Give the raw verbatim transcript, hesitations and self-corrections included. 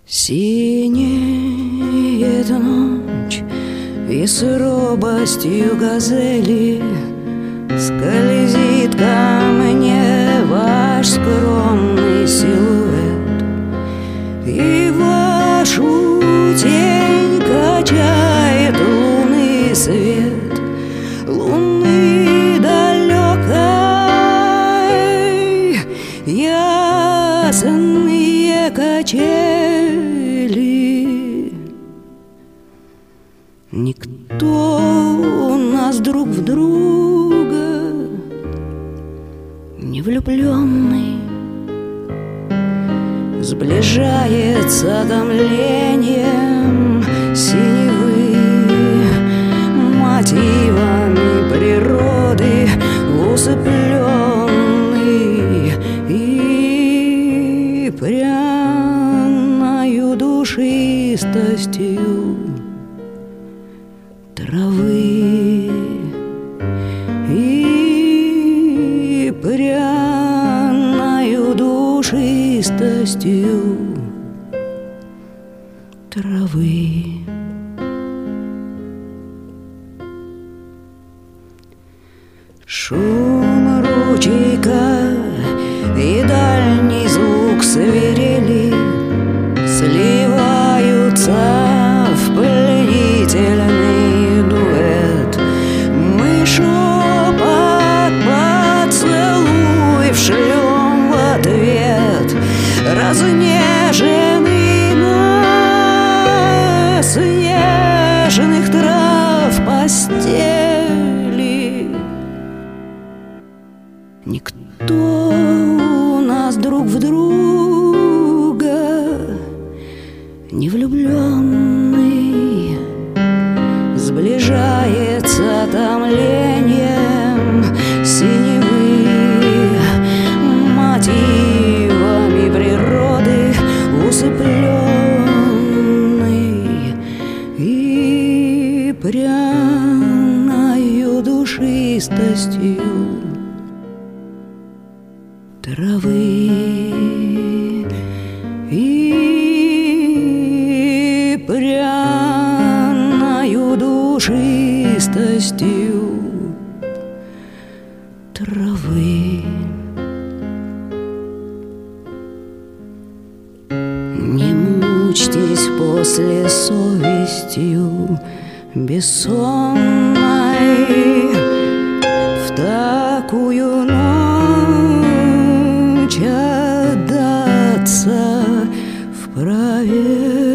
Синеет ночь, и с робостью газели скользит ко мне ваш скромный силуэт, и вашу тень качает лунный свет, луны далекой, ясные качели. Никто у нас друг в друга не влюбленный, сближается томлением синевы, мотивами природы усыпленный и пряною душистостью травы, и пряною душистостью травы. Шум ручейка и дальний звук свирели сливаются в пленительный дуэт. Мы шепот поцелуев шлем в ответ, разнеженный на снежных трав постели. Никто у нас друг в друга не влюбленный, сближается томлением синевы, мотивами природы усыпленный и пряною душистостью травы, и пряною душистостью травы. Не мучьтесь после совестью бессонной, в такую ночь отдаться вправе